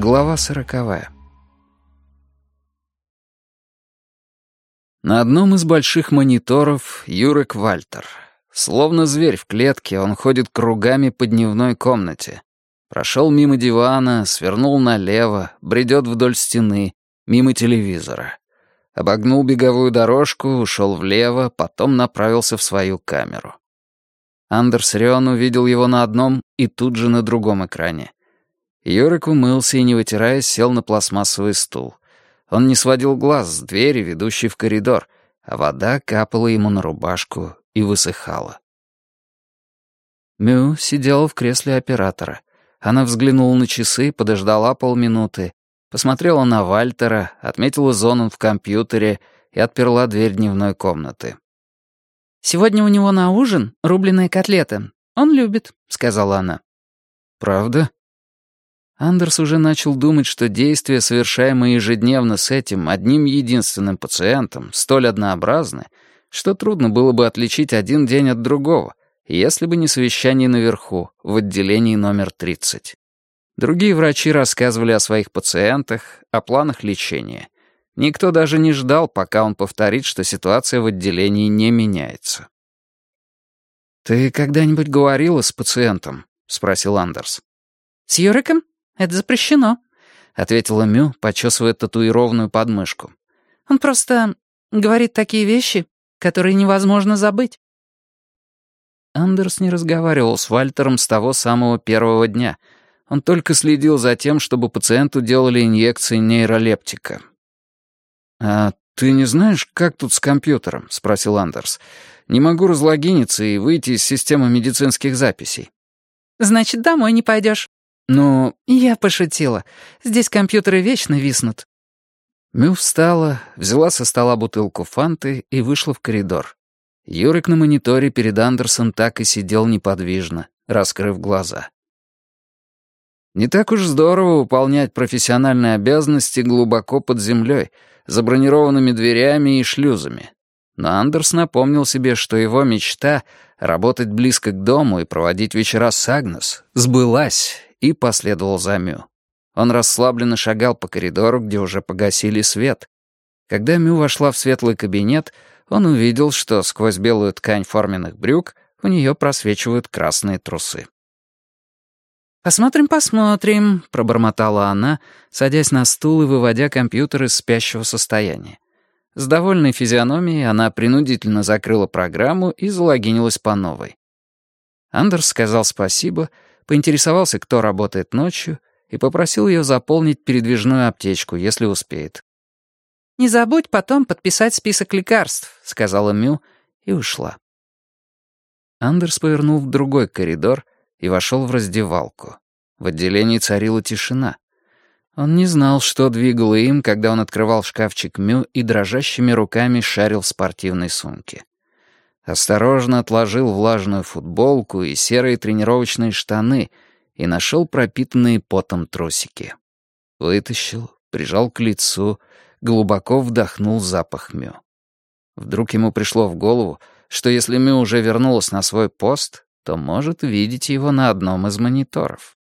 Глава 40. На одном из больших мониторов Юрек Вальтер. Словно зверь в клетке, он ходит кругами по дневной комнате. Прошел мимо дивана, свернул налево, бредет вдоль стены, мимо телевизора. Обогнул беговую дорожку, ушел влево, потом направился в свою камеру. Андерс Рион увидел его на одном и тут же на другом экране. Юрек умылся и, не вытираясь, сел на пластмассовый стул. Он не сводил глаз с двери, ведущей в коридор, а вода капала ему на рубашку и высыхала. Мю сидела в кресле оператора. Она взглянула на часы, подождала полминуты, посмотрела на Вальтера, отметила зону в компьютере и отперла дверь дневной комнаты. «Сегодня у него на ужин рубленые котлеты. Он любит», — сказала она. «Правда?» Андерс уже начал думать, что действия, совершаемые ежедневно с этим одним единственным пациентом, столь однообразны, что трудно было бы отличить один день от другого, если бы не совещание наверху, в отделении номер 30. Другие врачи рассказывали о своих пациентах, о планах лечения. Никто даже не ждал, пока он повторит, что ситуация в отделении не меняется. «Ты когда-нибудь говорила с пациентом?» — спросил Андерс. «С Юриком? Это запрещено», — ответила Мю, почесывая татуированную подмышку. «Он просто говорит такие вещи, которые невозможно забыть». Андерс не разговаривал с Вальтером с того самого первого дня. Он только следил за тем, чтобы пациенту делали инъекции нейролептика. «А ты не знаешь, как тут с компьютером?» — спросил Андерс. «Не могу разлогиниться и выйти из системы медицинских записей». «Значит, домой не пойдешь». «Ну...» «Я пошутила. Здесь компьютеры вечно виснут». Мю встала, взяла со стола бутылку фанты и вышла в коридор. Юрик на мониторе перед Андерсом так и сидел неподвижно, раскрыв глаза. Не так уж здорово выполнять профессиональные обязанности глубоко под землей, за бронированными дверями и шлюзами. Но Андерс напомнил себе, что его мечта — работать близко к дому и проводить вечера с Агнес — сбылась, и последовал за Мю. Он расслабленно шагал по коридору, где уже погасили свет. Когда Мю вошла в светлый кабинет, он увидел, что сквозь белую ткань форменных брюк у нее просвечивают красные трусы. «Посмотрим, посмотрим», — пробормотала она, садясь на стул и выводя компьютер из спящего состояния. С довольной физиономией она принудительно закрыла программу и залогинилась по новой. Андерс сказал спасибо, поинтересовался, кто работает ночью, и попросил ее заполнить передвижную аптечку, если успеет. «Не забудь потом подписать список лекарств», — сказала Мю и ушла. Андерс повернул в другой коридор и вошел в раздевалку. В отделении царила тишина. Он не знал, что двигало им, когда он открывал шкафчик Мю и дрожащими руками шарил в спортивной сумке. Осторожно отложил влажную футболку и серые тренировочные штаны и нашел пропитанные потом трусики. Вытащил, прижал к лицу, глубоко вдохнул запах Мю. Вдруг ему пришло в голову, что если Мю уже вернулась на свой пост, то может видеть его на одном из мониторов.